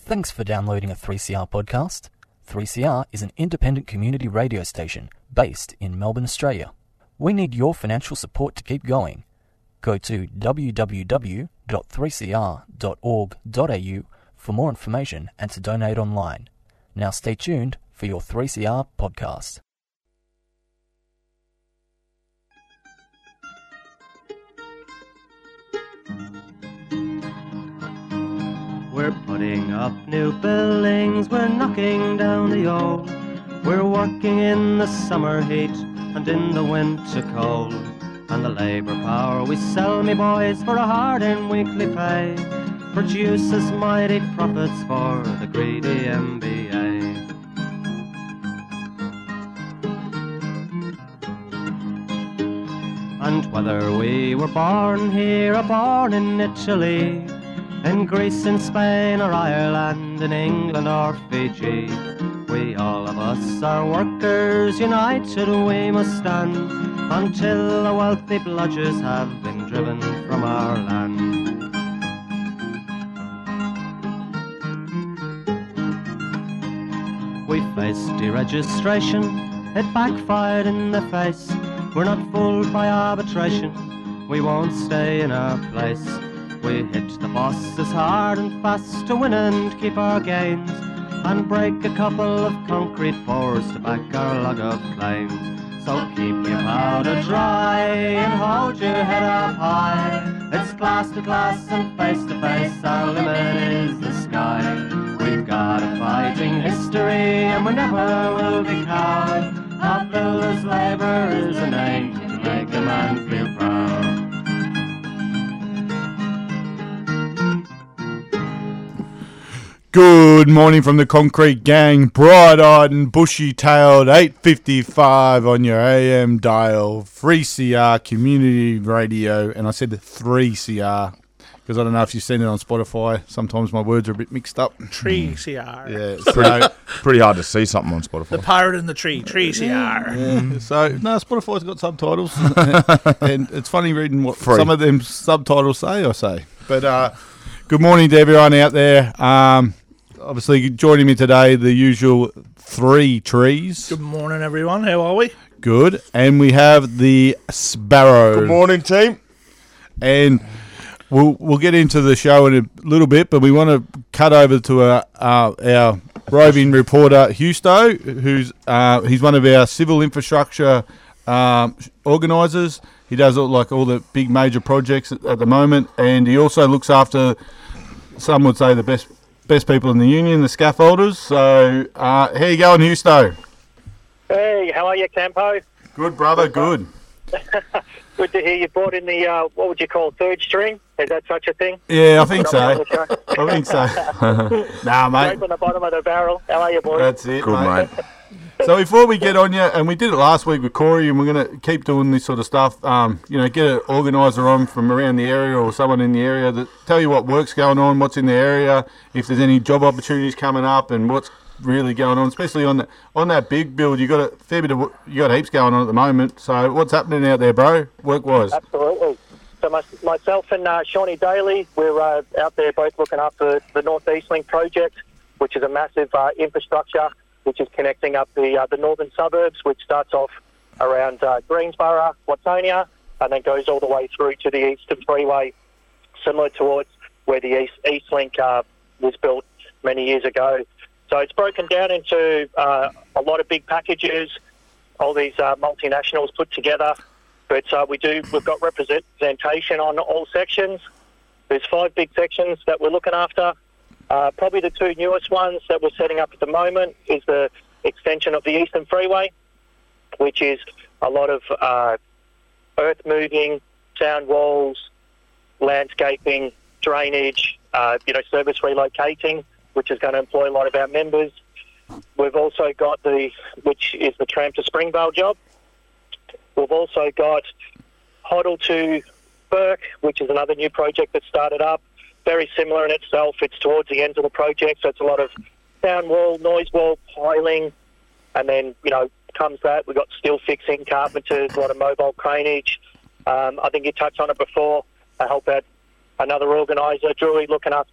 Thanks for downloading a 3CR podcast. 3CR is an independent community radio station based in Melbourne, Australia. We need your financial support to keep going. Go to www.3cr.org.au for more information and to donate online. Now stay tuned for your 3CR podcast. We're putting up new buildings, we're knocking down the old. We're working in the summer heat and in the winter cold. And the labour power we sell, me boys, for a hard-earned weekly pay produces mighty profits for the greedy MBA. And whether we were born here or born in Italy, in Greece, in Spain or Ireland, in England or Fiji, we all of us are workers, united we must stand, until the wealthy bludgers have been driven from our land. We faced deregistration, it backfired in the face. We're not fooled by arbitration, we won't stay in our place. We hit the bosses hard and fast to win and keep our gains, and break a couple of concrete pours to back our log of claims. So keep your powder dry and hold your head up high. It's class to class and face to face, our limit is the sky. We've got a fighting history and we never will be cowed. Our builders' labour is a name to make a man feel proud. Good morning from the Concrete Gang, bright-eyed and bushy-tailed, 8:55 on your AM dial, 3CR Community Radio, and I said 3CR because I don't know if you've seen it on Spotify. Sometimes my words are a bit mixed up. Tree CR. Yeah, Pretty hard to see something on Spotify. The Pirate in the Tree, Tree CR. yeah. So, no, Spotify's got subtitles, and it's funny reading what Free. some of them subtitles say. But good morning to everyone out there. Obviously, joining me today, the usual three trees. Good morning, everyone. How are we? Good. And we have the Sparrow. Good morning, team. And we'll get into the show in a little bit, but we want to cut over to our roving reporter, Husto, he's one of our civil infrastructure organisers. He does all the big major projects at the moment, and he also looks after, some would say, the best people in the union, the scaffolders. So, how you going, Husto? Hey, how are you, Campo? Good, brother, good. Good to hear you brought in the, what would you call, third string? Is that such a thing? Yeah, I think so. Nah, mate. Scrape on the bottom of the barrel. How are you, boys? That's it, Good, mate. So before we get on you, and we did it last week with Corey, and we're going to keep doing this sort of stuff, get an organiser on from around the area or someone in the area that tell you what work's going on, what's in the area, if there's any job opportunities coming up, and what's really going on, especially on that big build. You got a fair bit of, you got heaps going on at the moment. So what's happening out there, bro, work-wise? Absolutely. So myself and Shawnee Daly, we're out there both looking after the North East Link project, which is a massive infrastructure which is connecting up the northern suburbs, which starts off around Greensborough, Watsonia, and then goes all the way through to the Eastern Freeway, similar towards where the East Link was built many years ago. So it's broken down into a lot of big packages, all these multinationals put together. But we've got representation on all sections. There's 5 big sections that we're looking after. Probably the 2 newest ones that we're setting up at the moment is the extension of the Eastern Freeway, which is a lot of earth moving, sound walls, landscaping, drainage, service relocating, which is going to employ a lot of our members. We've also got which is the Tram to Springvale job. We've also got Hoddle to Burke, which is another new project that started up. Very similar in itself. It's towards the end of the project, so it's a lot of sound wall, noise wall, piling, and then, comes that. We've got steel fixing, carpenters, a lot of mobile craneage. I think you touched on it before. I help out another organiser, Drewy, looking after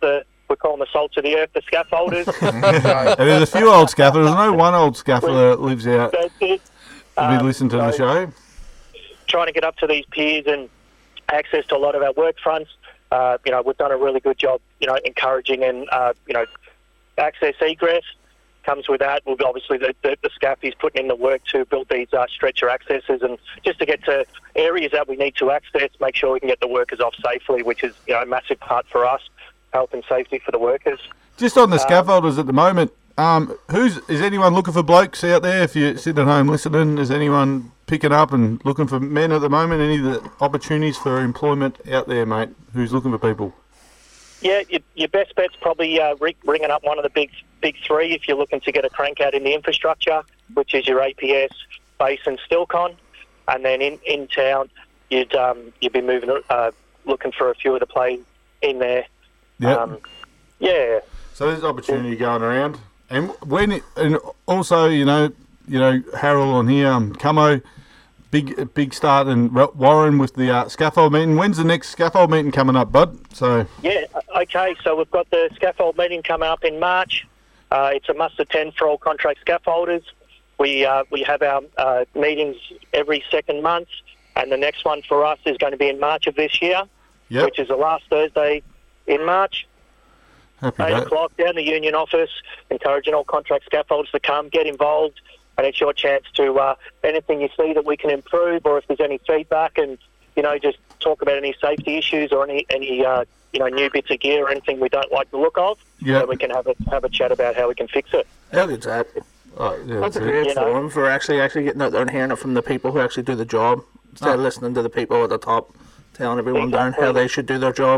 We call them the salt of the earth, the scaffolders. And there's a few old scaffolders. There's no one old scaffolder that lives out. That's it. We listen to the show. Trying to get up to these piers and access to a lot of our work fronts. We've done a really good job, encouraging and, access egress. Comes with that. Well, obviously, the SCAF is putting in the work to build these stretcher accesses, and just to get to areas that we need to access, make sure we can get the workers off safely, which is a massive part for us, health and safety for the workers. Just on the scaffolders at the moment, is anyone looking for blokes out there? If you're sitting at home listening, is anyone picking up and looking for men at the moment? Any of the opportunities for employment out there, mate? Who's looking for people? Yeah, your best bet's probably ringing up one of the big three if you're looking to get a crank out in the infrastructure, which is your APS, Base and Stilcon. And then in town, you'd be moving, looking for a few of the players in there. Yep. Yeah. So there's opportunity going around. And also, Harold on here, Camo, big start in Warren with the scaffold meeting. When's the next scaffold meeting coming up, bud? Yeah, okay. So we've got the scaffold meeting coming up in March. It's a must-attend for all contract scaffolders. We have our meetings every second month, and the next one for us is going to be in March of this year, which is the last Thursday in March. 8 o'clock down the union office, encouraging all contract scaffolders to come, get involved, and it's your chance to anything you see that we can improve, or if there's any feedback, and just talk about any safety issues or any new bits of gear or anything we don't like the look of. So we can have a chat about how we can fix it. How good's that? That's a great forum for actually getting out there and hearing it from the people who actually do the job, instead of listening to the people at the top telling everyone down how they should do their job.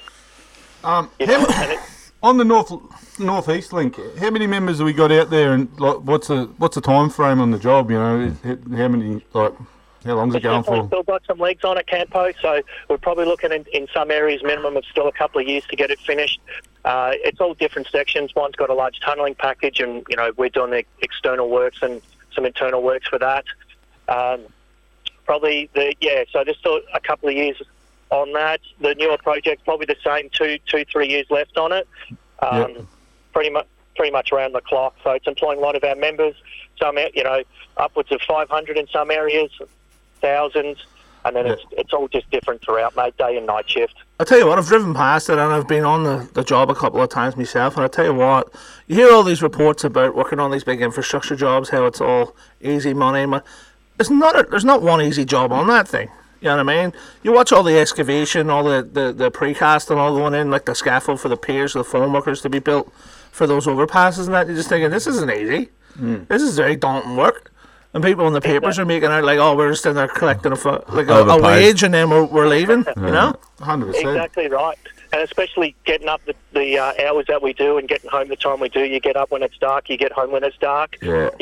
On the Northeast Link, how many members have we got out there, and what's the time frame on the job? How many how long's it going for? Still got some legs on at Campo, so we're probably looking in some areas minimum of still a couple of years to get it finished. It's all different sections. One's got a large tunnelling package, and we're doing the external works and some internal works for that. So there's still a couple of years on that. The newer project's probably the same, 3 years left on it. Pretty much around the clock. So it's employing a lot of our members. Some, upwards of 500 in some areas, thousands, and then it's all just different throughout, mate, day and night shift. I'll tell you what, I've driven past it and I've been on the job a couple of times myself, and I'll tell you what, you hear all these reports about working on these big infrastructure jobs, how it's all easy money. There's not one easy job on that thing. You know what I mean? You watch all the excavation, all the precast and all going in, like the scaffold for the piers, the foam workers to be built for those overpasses and that. You're just thinking, this isn't easy. This is very daunting work. And people in the papers are making out like, we're just in there collecting a wage and then we're leaving, 100%. Exactly right. And especially getting up the hours that we do and getting home the time we do. You get up when it's dark, you get home when it's dark,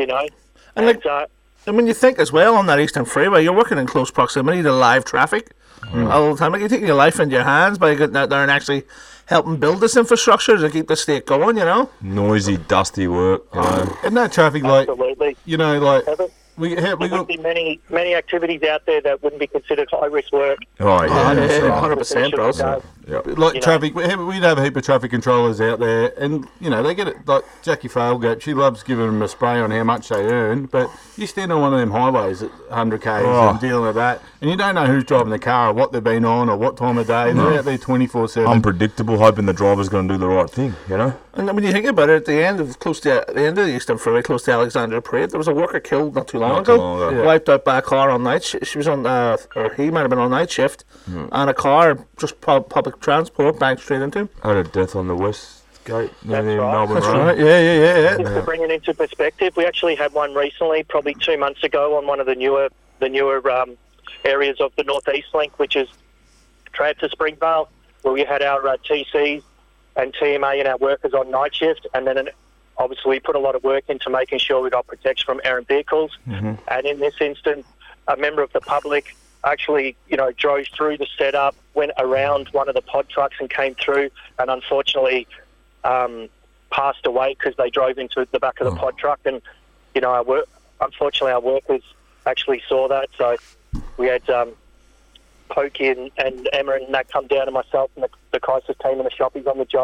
And when you think as well on that Eastern Freeway, you're working in close proximity to live traffic all the time. Like, you're taking your life into your hands by getting out there and actually helping build this infrastructure to keep the state going, Noisy, dusty work, Isn't that traffic like, absolutely. We would be many activities out there that wouldn't be considered high-risk work. Oh, yeah. 100%, bro. Traffic, we'd have a heap of traffic controllers out there, and, they get it, like Jackie Failgate, she loves giving them a spray on how much they earn, but you stand on one of them highways at 100 k's and dealing with that, and you don't know who's driving the car or what they've been on or what time of day. They're out there 24/7. Unpredictable, hoping the driver's going to do the right thing, And when you think about it, at the end of the Eastern Freeway, close to Alexandra Parade, there was a worker killed not too long ago. Wiped out by a car on night. She was on, or he might have been on night shift, and a car, just public transport, banged straight into him. Had a death on the West Gate. That's right. Melbourne That's Road. right. Yeah. Just to bring it into perspective, we actually had one recently, probably 2 months ago, on one of the newer areas of the Northeast Link, which is Trad to Springvale, where we had our TCs and TMA and our workers on night shift, and then obviously we put a lot of work into making sure we got protection from errant vehicles. And in this instance, a member of the public actually, drove through the setup, went around one of the pod trucks and came through, and unfortunately passed away because they drove into the back of the pod truck. And, unfortunately our workers actually saw that, so we had Pokey and Emma and that come down, and myself and the crisis team and the shoppies on the job,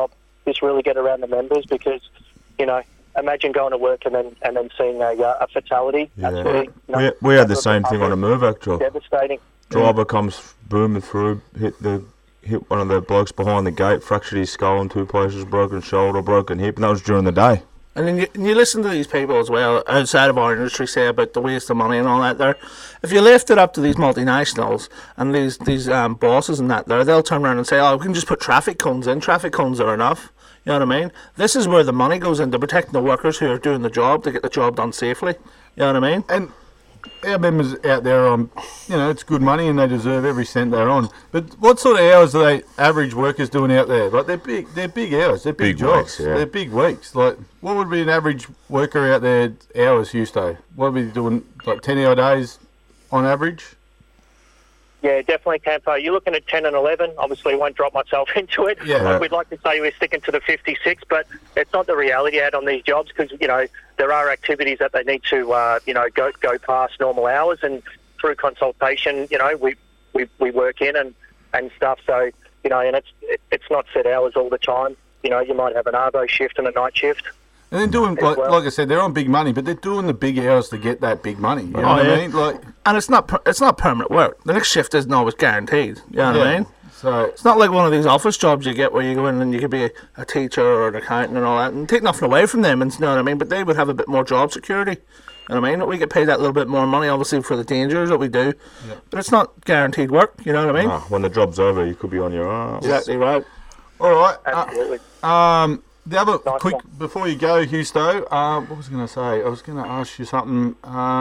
this really get around the members because, imagine going to work and then seeing a fatality. Yeah. Absolutely. We had the same thing on a Mervac job. Devastating. Driver comes booming through, hit one of the blokes behind the gate, fractured his skull in 2 places, broken shoulder, broken hip, and that was during the day. And then you listen to these people as well, outside of our industry, say about the waste of money and all that there. If you left it up to these multinationals and these bosses and that there, they'll turn around and say, we can just put traffic cones in. Traffic cones are enough. You know what I mean? This is where the money goes into protecting the workers who are doing the job to get the job done safely. You know what I mean? And our members out there on, it's good money and they deserve every cent they're on. But what sort of hours are they average workers doing out there? Like they're big hours, they're big jobs, weeks, yeah. They're big weeks. Like what would be an average worker out there hours, Husto? What would be doing like 10-hour days on average? Yeah, definitely, Campo. You're looking at 10 and 11. Obviously, I won't drop myself into it. Yeah. We'd like to say we're sticking to the 56, but it's not the reality out on these jobs because, there are activities that they need to, go past normal hours. And through consultation, we work in and stuff. So, and it's not set hours all the time. You might have an arvo shift and a night shift. And they're doing, like I said, they're on big money, but they're doing the big hours to get that big money. You know what I mean? And it's not permanent work. The next shift isn't always guaranteed. You know what I mean? So it's not like one of these office jobs you get where you go in and you could be a teacher or an accountant and all that, and take nothing away from them. And you know what I mean? But they would have a bit more job security. You know what I mean? We get paid that little bit more money, obviously, for the dangers that we do. Yeah. But it's not guaranteed work. You know what I mean? When the job's over, you could be on your arse. Exactly right. All right. Absolutely. The other quick before you go, Husto, what was I going to say? I was going to ask you something.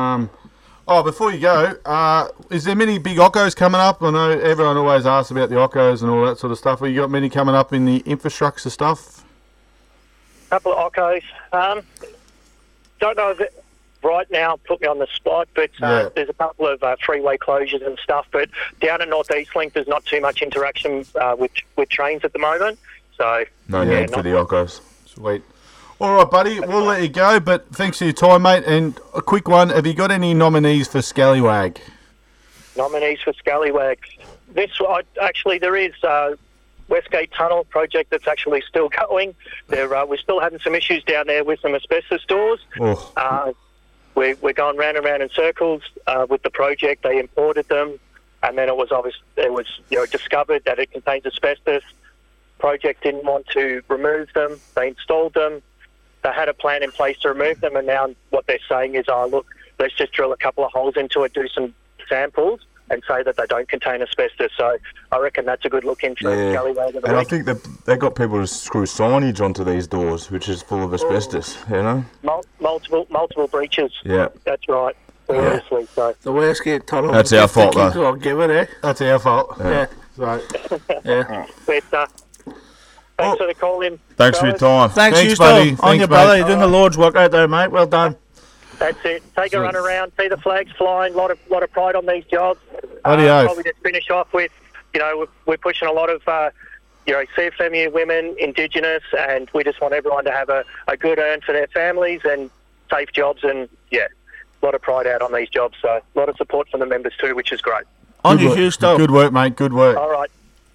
Before you go, is there many big OCCOs coming up? I know everyone always asks about the OCCOs and all that sort of stuff. Have you got many coming up in the infrastructure stuff? A couple of OCCOs. Don't know if it right now put me on the spot, but there's a couple of freeway closures and stuff. But down at North East Link, there's not too much interaction with trains at the moment. So no need for the OCCOs. Sweet. All right, buddy. We'll let you go, but thanks for your time, mate. And a quick one: have you got any nominees for Scallywag? Nominees for Scallywag. Actually, there is Westgate Tunnel project that's actually still going. We're still having some issues down there with some asbestos doors. Oh. We're going round and round in circles with the project. They imported them, and then it was discovered that it contains asbestos. Project didn't want to remove them. They installed them. They had a plan in place to remove them, and now what they're saying is, let's just drill a couple of holes into it, do some samples, and say that they don't contain asbestos. So I reckon that's a good look into Scallywag of the week. I think they got people to screw signage onto these doors, which is full of asbestos, Multiple breaches. Yeah. That's right. Seriously. So. The Westgate Tunnel. That's our fault, though. I'll give it, eh? That's our fault. Yeah. Right. Yeah. But, thanks for the call in. Thanks for your time. Thanks buddy. On your brother. You're doing the Lord's work out there, mate. Well done. That's it. Take a run around, see the flags flying. Lot of pride on these jobs. Probably just finish off with, we're pushing a lot of, CFMU women, Indigenous, and we just want everyone to have a good earn for their families and safe jobs, and a lot of pride out on these jobs. So a lot of support from the members too, which is great. On you, Husto. Good work, mate. Good work. All right.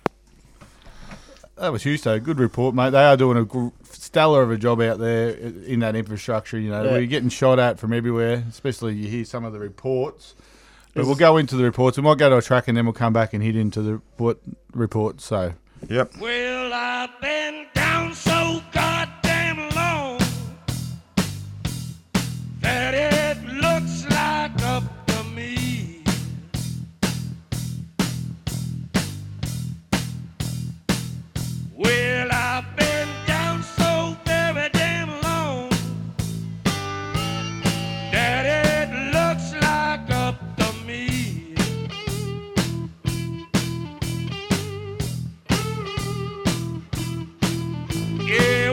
That was Husto. Good report, mate. They are doing a stellar of a job out there in that infrastructure. We're getting shot at from everywhere, especially you hear some of the reports. But we'll go into the reports. We might go to a track and then we'll come back and hit into the reports. So, yep. Well, I've been down so goddamn long that it looks like up to me. Well, I've been down so very damn long that it looks like up to me. Yeah.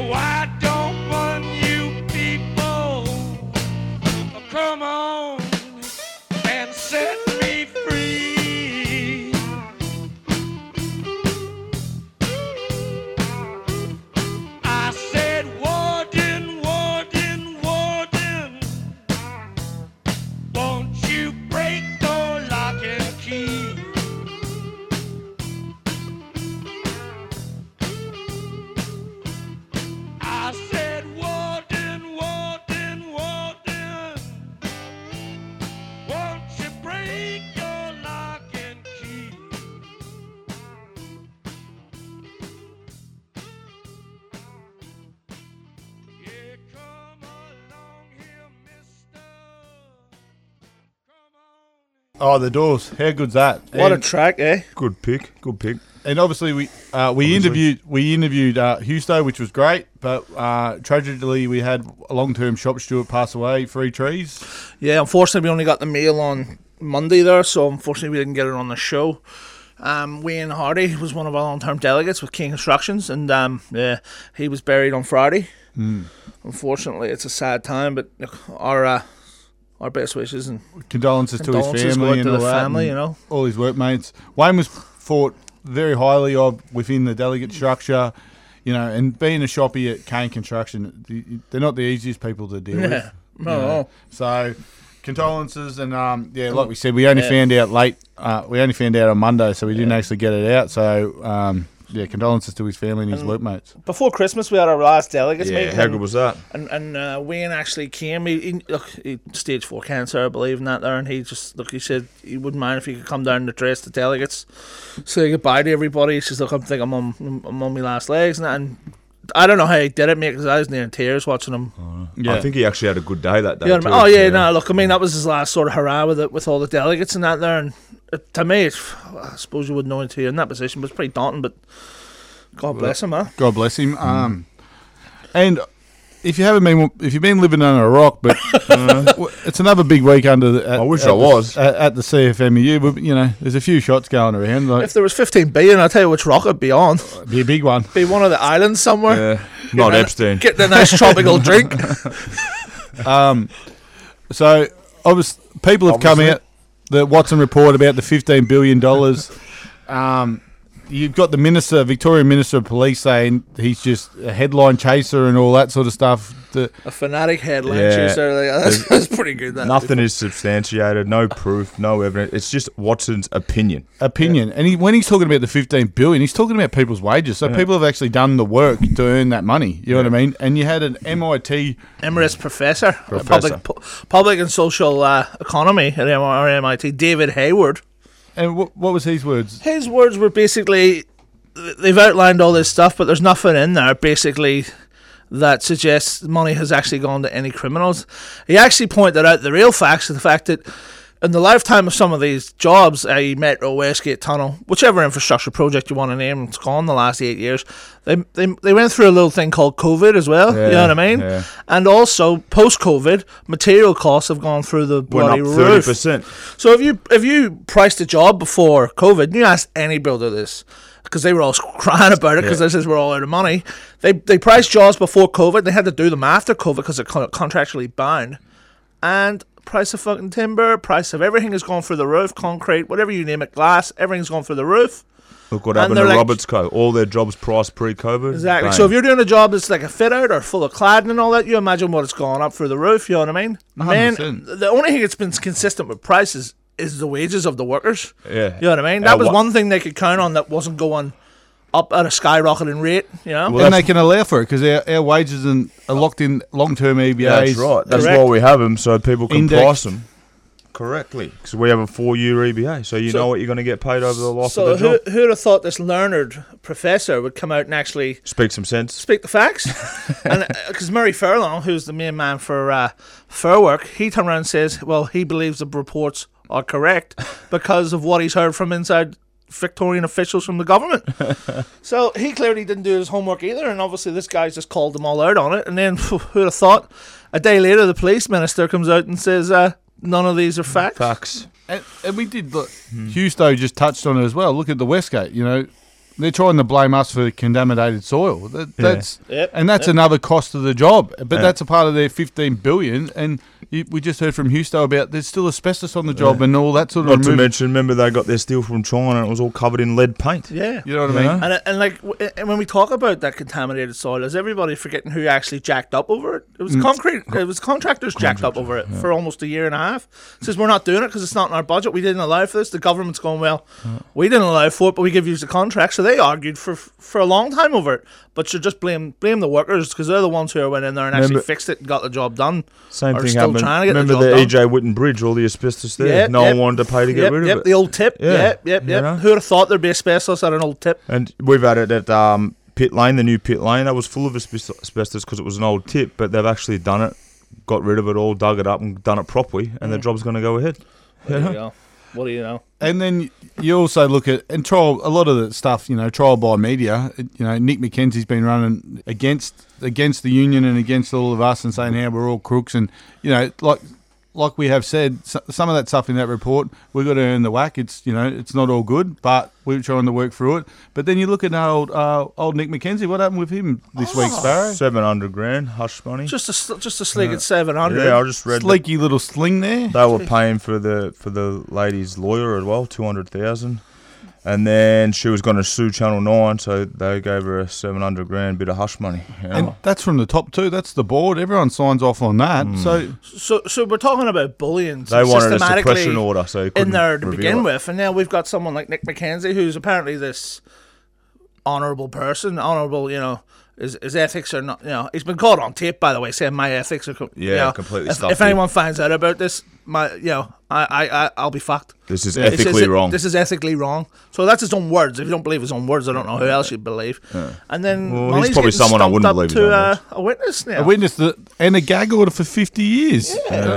Oh, the Doors. How good's that? What a And- track, eh? Good pick. And obviously, we interviewed Husto, which was great. But tragically, we had a long-term shop steward pass away. 3 trees. Yeah, unfortunately, we only got the mail on Monday there, so unfortunately, we didn't get it on the show. Wayne Hardy was one of our long-term delegates with King Constructions, and he was buried on Friday. Unfortunately, it's a sad time, but look, our best wishes and Condolences to his condolences go family out and to all the that, family, and you know. all his workmates. Wayne was thought very highly of within the delegate structure, you know, and being a shoppy at Kane Construction, they're not the easiest people to deal with. Yeah, you not at know. all. So, condolences, and like we said, we only found out late. We only found out on Monday, so we didn't actually get it out. So, condolences to his family and his workmates. Before Christmas, we had our last delegates Yeah, meeting. how good was that? And Wayne actually came. He stage 4 cancer, I believe, in that there. And he said he wouldn't mind if he could come down and address the delegates, say goodbye to everybody. He says, look, I think I'm on my last legs, and I don't know how he did it, mate, because I was near in tears watching him. Yeah. I think he actually had a good day that day. You know what too. I mean? Oh yeah, no, look, I mean that was his last sort of hurrah with all the delegates and that there. And to me, I suppose you wouldn't know until you're in that position, but it's pretty daunting. But God bless him, huh? God bless him. And if you've been living under a rock, but it's another big week under. I wish I was. at the CFMEU. But you know, there's a few shots going around. Like, If there was 15 billion, I'll tell you which rock it'd be on. be a big one. Be one of the islands somewhere. Not Epstein. Getting a nice tropical drink. So, obviously, people have come out. The Watson report about the $15 billion. You've got the Victorian Minister of Police saying he's just a headline chaser and all that sort of stuff. A fanatic headline Yeah. chaser. That's pretty good. That Nothing is substantiated, no proof, no evidence. It's just Watson's opinion. And when he's talking about the $15 billion, he's talking about people's wages. So people have actually done the work to earn that money. You know what I mean? And you had an MIT Emeritus Professor. Professor. Public and Social Economy at MIT, David Hayward. And what was his words? His words were basically, they've outlined all this stuff, but there's nothing in there, basically, that suggests money has actually gone to any criminals. He actually pointed out the real facts of the fact that in the lifetime of some of these jobs, i.e. Metro, Westgate Tunnel, whichever infrastructure project you want to name, it's gone the last 8 years, they went through a little thing called COVID as well, you know what I mean? Yeah. And also, post-COVID, material costs have gone through the Went bloody up roof. 30%. So if you priced a job before COVID, and you asked any builder this, because they were all crying about it, because they said we're all out of money. They priced jobs before COVID. They had to do them after COVID because they're contractually bound. And price of fucking timber, price of everything has gone through the roof. Concrete, whatever you name it, glass, everything's gone through the roof. Look what And happened they're to like- Roberts Co. All their jobs priced pre-COVID. Exactly. Bang. So if you're doing a job that's like a fit out or full of cladding and all that, you imagine what it's gone up through the roof. You know what I mean? Man, 100%. the only thing that's been consistent with prices is the wages of the workers. Yeah. You know what I mean? That was one thing they could count on that wasn't going up at a skyrocketing rate, you know? And they can allow for it because our wages are locked in long-term EBAs. That's right. That's Correct. why we have them, so people can Indexed. price them correctly. Because we have a 4-year EBA, so you know what you're going to get paid over the life So of the job. who'd have thought this learned professor would come out and actually Speak some sense. speak the facts? And because Murray Furlong, who's the main man for Fair Work, he turned around and says, well, he believes the reports are correct because of what he's heard from inside Victorian officials from the government. So he clearly didn't do his homework either, and obviously this guy's just called them all out on it. And then who'd have thought a day later the police minister comes out and says none of these are facts. Facts. And we did. Look, Husto just touched on it as well. Look at the Westgate. You know, they're trying to blame us for contaminated soil. That's another cost of the job. But that's a part of their $15 billion. And we just heard from Husto about there's still asbestos on the job and all that sort of. Not to mention, remember they got their steel from China and it was all covered in lead paint. Yeah. You know what I mean? And like and when we talk about that contaminated soil, is everybody forgetting who actually jacked up over it? It was concrete. It was contractors jacked up over it for almost a year and a half. It says we're not doing it because it's not in our budget. We didn't allow for this. The government's going, well, we didn't allow for it, but we give you the contract. So they argued for a long time over it. But you just blame the workers because they're the ones who went in there and actually fixed it and got the job done. Same Or thing still happened. trying to get the Remember job the done. EJ Whitten Bridge, all the asbestos there? Yep, no yep. one wanted to pay to get rid of it. The old tip. Yeah. Yep. You know? Who would have thought there'd be asbestos at an old tip? And we've had it at Pit Lane, the new Pit Lane. That was full of asbestos because it was an old tip, but they've actually done it, got rid of it all, dug it up and done it properly, and the job's going to go ahead. There you go. what do you know? And then you also look at and trial a lot of the stuff, trial by media. Nick McKenzie's been running against the union and against all of us and saying how we're all crooks and like we have said, some of that stuff in that report, we've got to earn the whack. It's it's not all good, but we're trying to work through it. But then you look at old Nick McKenzie. What happened with him this week, Sparrow? $700,000 hush money. Just a sleek at 700. Yeah, I just read Sleeky little sling there. they were paying for the lady's lawyer as well, $200,000. And then she was going to sue Channel 9, so they gave her a $700,000 bit of hush money. And that's from the top two. That's the board. Everyone signs off on that. So we're talking about bullying. They wanted a systematically suppression order, so you couldn't in there to reveal begin it. with, and now we've got someone like Nick McKenzie, who's apparently this honourable person. Honourable, his ethics are not. He's been caught on tape, by the way, saying my ethics are. Completely stuffed. If anyone finds out about this, I'll be fucked. This is ethically wrong. This is ethically wrong. So that's his own words. If you don't believe his own words, I don't know who else you'd believe. Yeah. And then he's probably someone I wouldn't believe. To a witness now. A witness and a gag order for 50 years.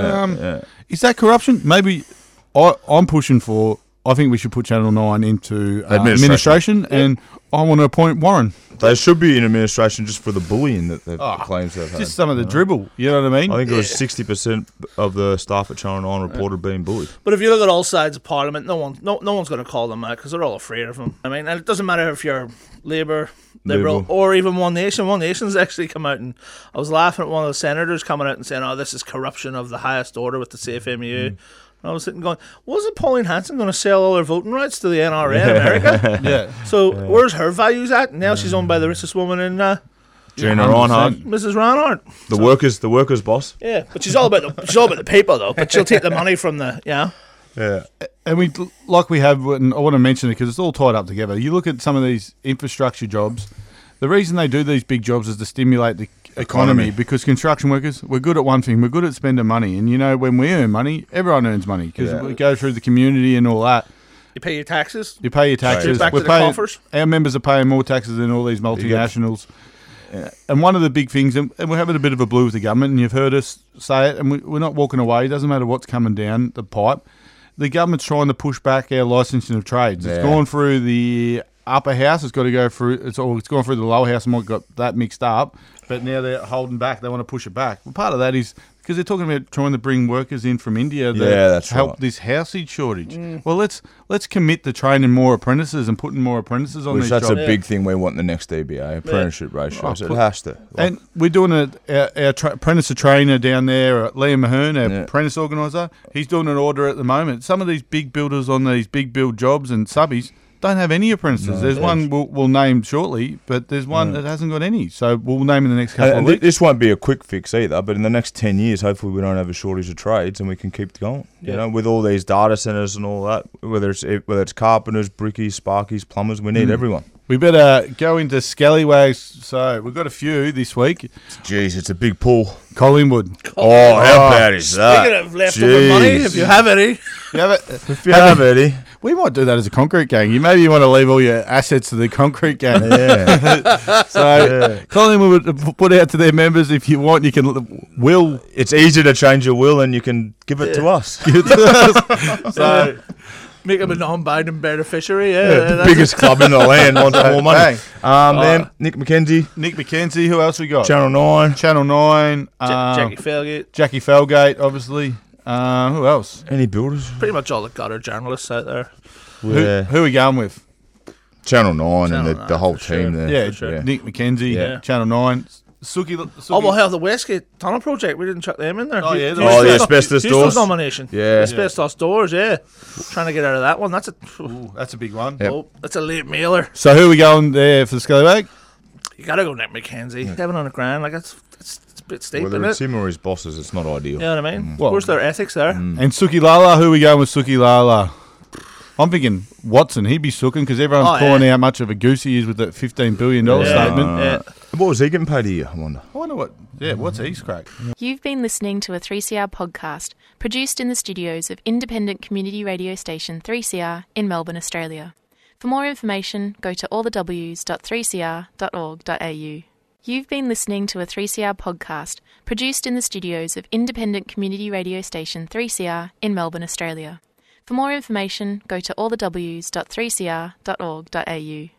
Is that corruption? Maybe I'm pushing for. I think we should put Channel 9 into administration, and I want to appoint Warren. They should be in administration just for the bullying that they've claims they've had. Just some of the dribble, you know what I mean? I think it was 60% of the staff at Channel 9 reported being bullied. But if you look at all sides of Parliament, no one's going to call them out because they're all afraid of them. I mean, and it doesn't matter if you're Labour, Liberal, or even One Nation. One Nation's actually come out, and I was laughing at one of the senators coming out and saying, "Oh, this is corruption of the highest order with the CFMU." I was sitting going, wasn't Pauline Hanson going to sell all her voting rights to the NRA in America? Yeah. So where's her values at? Now she's owned by the richest woman in Gina Rinehart, Mrs. Rinehart. The workers' boss. Yeah, but she's all about the people though. But she'll take the money from the Yeah. And we have, and I want to mention it because it's all tied up together. You look at some of these infrastructure jobs. The reason they do these big jobs is to stimulate the economy because construction workers, we're good at one thing, we're good at spending money. And when we earn money, everyone earns money because we go through the community and all that. You pay your taxes. You pay your taxes. Back to the coffers. Our members are paying more taxes than all these multinationals. And one of the big things, and we're having a bit of a blue with the government, and you've heard us say it, and we're not walking away. It doesn't matter what's coming down the pipe. The government's trying to push back our licensing of trades. It's gone through the upper house. It's got to go through. It's gone through the lower house, and we've got that mixed up. But now they're holding back. They want to push it back. Well, part of that is because they're talking about trying to bring workers in from India that help this housing shortage. Well, let's commit to training more apprentices and putting more apprentices on these jobs. That's a big thing we want in the next DBA, apprenticeship ratio. So it has to. And we're doing our apprentice trainer down there, Liam Mahern, our apprentice organiser. He's doing an order at the moment. Some of these big builders on these big build jobs and subbies don't have any apprentices. There's one we'll name shortly, but there's one that hasn't got any. So we'll name in the next couple of weeks. This won't be a quick fix either, but in the next 10 years, hopefully we don't have a shortage of trades and we can keep going. You know, with all these data centres and all that, whether it's carpenters, brickies, sparkies, plumbers, we need everyone. We better go into scallywags. So we've got a few this week. Jeez, it's a big pull. Collingwood. Oh, how bad is that? Speaking of leftover money, if you have any. If you have any. We might do that as a concrete gang. You want to leave all your assets to the concrete gang. Collingwood put out to their members, if you want, you can will. It's easy to change your will and you can give it to us. So make them a non-binding beneficiary. The biggest club in the land wants more money. Then Nick McKenzie. Who else we got? Channel 9. Jackie Felgate. Jackie Felgate, obviously. Who else? Any builders? Pretty much all the gutter journalists out there. Who are we going with? Channel 9 and the whole team there. Yeah, Nick McKenzie, Channel 9. Suki. Oh, well, hell, the Westgate Tunnel Project, we didn't chuck them in there. The asbestos doors. Houston's nomination. Yeah. Asbestos doors, Trying to get out of that one. That's a big one. Yep. Oh, that's a late mailer. So who are we going there for the Scallywag? You got to go Nick McKenzie. $700,000, like it's a bit steep, Whether isn't it's it? him or his bosses, it's not ideal. You know what I mean? Well, Where's their ethics there? And Suki Lala, who are we going with Suki Lala? I'm thinking Watson. He'd be sooking because everyone's calling out how much of a goose he is with that $15 billion statement. What was he getting paid a year, I wonder? I wonder what's his crack? You've been listening to a 3CR podcast produced in the studios of independent community radio station 3CR in Melbourne, Australia. For more information, go to allthews.3cr.org.au. You've been listening to a 3CR podcast produced in the studios of independent community radio station 3CR in Melbourne, Australia. For more information, go to allthews.3cr.org.au.